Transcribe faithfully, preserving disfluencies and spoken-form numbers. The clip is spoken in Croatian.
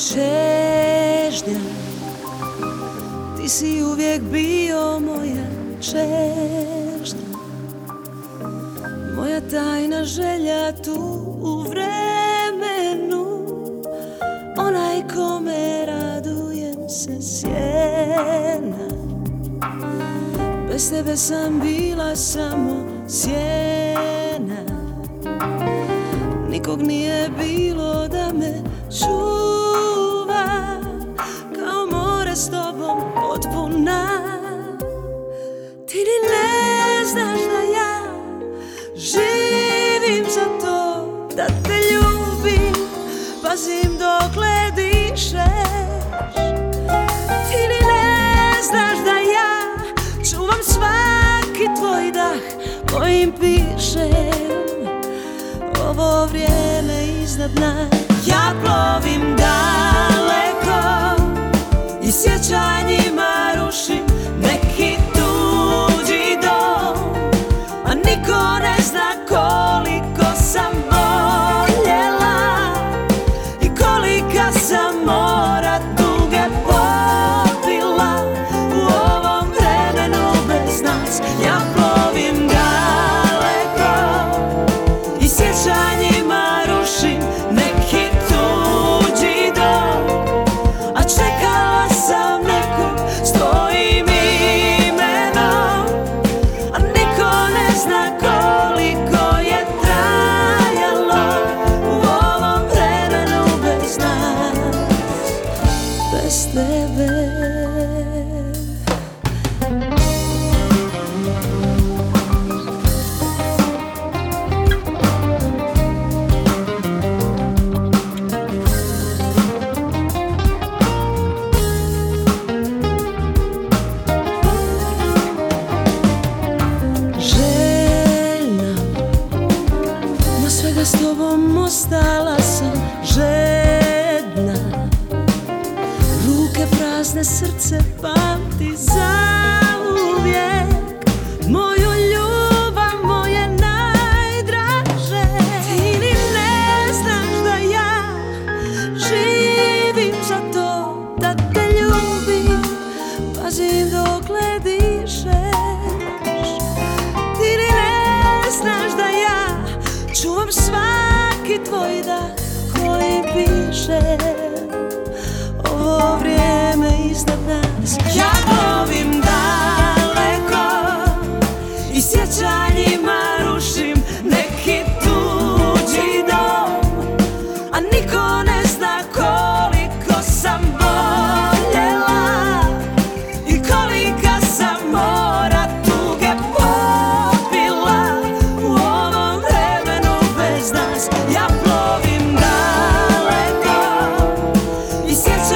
čežnja, ti si uvijek bio moja čežnja, moja tajna želja tu u vremenu, onaj kome radujem se sjena. Bez tebe sam bila samo sjena, nikog nije bilo da me čuva, kao more s tobom potpuna. Ti ni ne znaš da ja živim za to, da te ljubim, pazim dokle dišeš. Ti ni ne znaš da ja čuvam svaki tvoj dah kojim pišem ovo vrijeme iznad nas. Ja plovim daleko i sjećanjima rušim neki tuđi dom, a niko ne zna koliko sam voljela i kolika sam mora tuge popila u ovom vremenu bez nas. Ja plovim daleko i sjećanjima rušim neki tuđi dom, a čekala sam nekog s tvojim imenom, a niko ne zna koliko je trajalo u ovom vremenu bez nas, bez tebe. S tobom ostala sam žedna, ruke prazne, srce pamti zauvijek moju ljubav, moje najdraže. Ti ni ne znaš da ja živim za to, da te ljubim, pazim dokle dišeš. Ti ni ne znaš da ja čuvam svaki tvoj dah koji piše ovo vrijeme iznad nas. Ja plovim daleko i sjećanjima rušim neki tuđi dom, a niko ne zna koliko sam voljela i kolika sam mora tuge popila u ovom vremenu bez nas. Ja plovim daleko i sjećanjima